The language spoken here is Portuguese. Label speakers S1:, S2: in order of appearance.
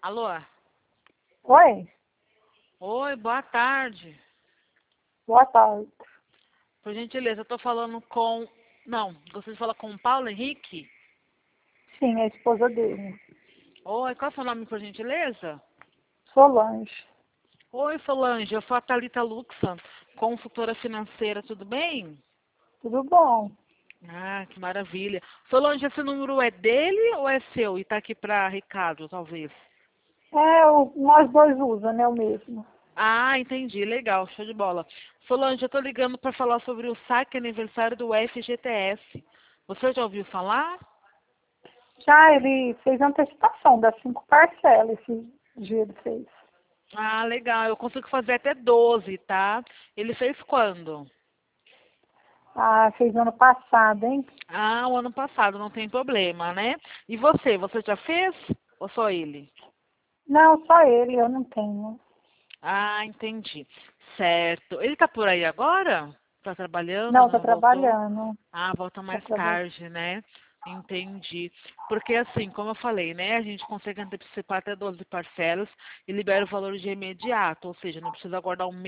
S1: Alô?
S2: Oi,
S1: Oi, boa tarde.
S2: boa tarde.
S1: Por gentileza, eu tô falando com... Não, gostaria de falar com o Paulo Henrique?
S2: Sim, é a esposa dele.
S1: Oi, qual é o seu nome, por gentileza?
S2: Solange.
S1: Oi, Solange, eu sou a Thalita Luxa, consultora financeira, tudo bem?
S2: Tudo bom?
S1: Ah, que maravilha. Solange, esse número é dele ou é seu? E tá aqui pra Ricardo, talvez.
S2: Nós dois usamos, né, o mesmo.
S1: Ah, entendi, legal, show de bola. Solange, eu tô ligando para falar sobre o saque aniversário do FGTS. Você já ouviu falar?
S2: Já ele fez antecipação das 5 parcelas, esse dia ele fez.
S1: Ah, legal. Eu consigo fazer até 12, tá? Ele fez quando?
S2: Ah, fez ano passado, hein?
S1: Ah, o ano passado, não tem problema, né? E você, você já fez? Ou só ele?
S2: Não, só ele, eu não tenho.
S1: Ah, entendi. Certo. Ele tá por aí agora? Tá trabalhando,
S2: Não, tá
S1: não voltou?
S2: trabalhando.
S1: Ah, volta
S2: Tá
S1: mais
S2: trabalhando.
S1: tarde, né? Entendi. Porque assim, como eu falei, né? A gente consegue antecipar até 12 parcelas e libera o valor de imediato, ou seja, não precisa aguardar um mês.